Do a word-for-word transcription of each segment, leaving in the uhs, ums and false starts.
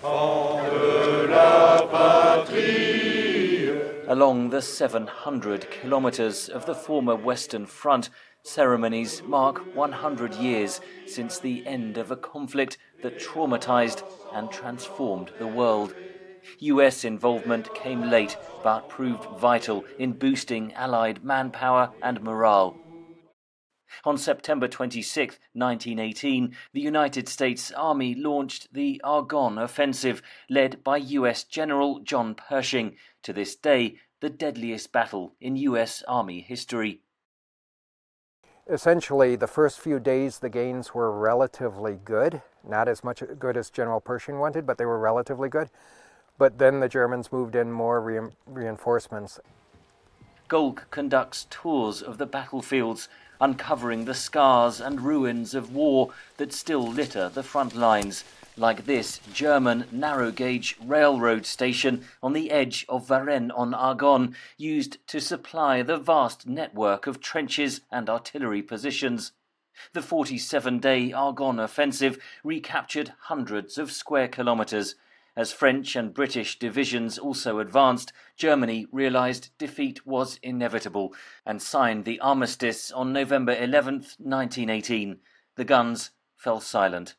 Along the seven hundred kilometres of the former Western Front, ceremonies mark one hundred years since the end of a conflict that traumatised and transformed the world. U S involvement came late but proved vital in boosting Allied manpower and morale. On September twenty-sixth, nineteen eighteen, the United States Army launched the Argonne Offensive, led by U S General John Pershing, to this day the deadliest battle in U S Army history. Essentially, the first few days the gains were relatively good, not as much good as General Pershing wanted, but they were relatively good. But then the Germans moved in more re reinforcements. Golk conducts tours of the battlefields, uncovering the scars and ruins of war that still litter the front lines, like this German narrow-gauge railroad station on the edge of Varennes-en-Argonne, used to supply the vast network of trenches and artillery positions. The forty-seven day Argonne offensive recaptured hundreds of square kilometres. As French and British divisions also advanced, Germany realised defeat was inevitable and signed the armistice on November eleventh, nineteen eighteen. The guns fell silent.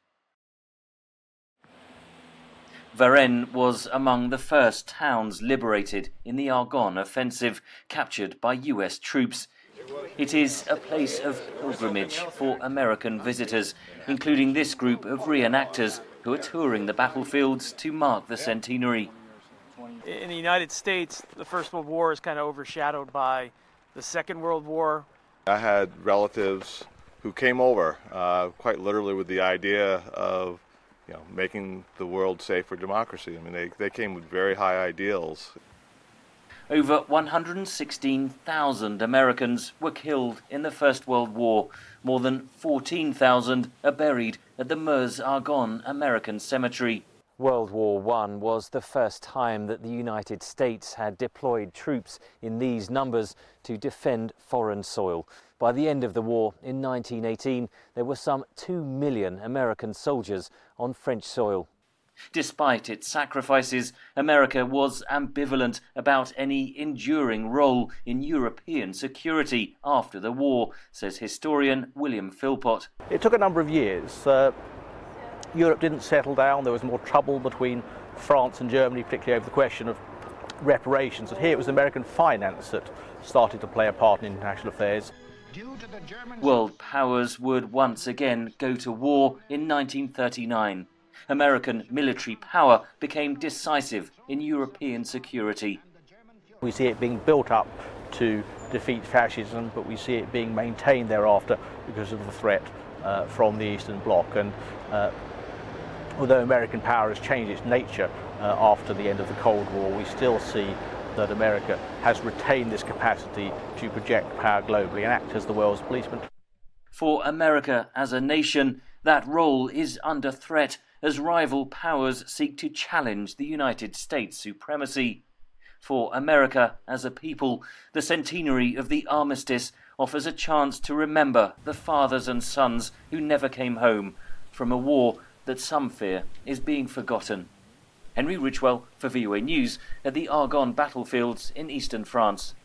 Varennes was among the first towns liberated in the Argonne offensive, captured by U S troops. It is a place of pilgrimage for American visitors, including this group of reenactors who are touring the battlefields to mark the centenary. In the United States, the First World War is kind of overshadowed by the Second World War. I had relatives who came over, uh, quite literally with the idea of, you know, making the world safe for democracy. I mean, they, they came with very high ideals. Over one hundred sixteen thousand Americans were killed in the First World War. More than fourteen thousand are buried at the Meuse-Argonne American Cemetery. World War One was the first time that the United States had deployed troops in these numbers to defend foreign soil. By the end of the war in nineteen eighteen, there were some two million American soldiers on French soil. Despite its sacrifices, America was ambivalent about any enduring role in European security after the war, says historian William Philpott. It took a number of years. Uh, Europe didn't settle down. There was more trouble between France and Germany, particularly over the question of reparations. And here it was American finance that started to play a part in international affairs. World powers would once again go to war in nineteen thirty-nine. American military power became decisive in European security. We see it being built up to defeat fascism, but we see it being maintained thereafter because of the threat uh, from the Eastern Bloc. And uh, although American power has changed its nature uh, after the end of the Cold War, we still see that America has retained this capacity to project power globally and act as the world's policeman. For America as a nation, that role is under threat as rival powers seek to challenge the United States' supremacy. For America as a people, the centenary of the armistice offers a chance to remember the fathers and sons who never came home from a war that some fear is being forgotten. Henry Ridgwell for V O A News at the Argonne battlefields in eastern France.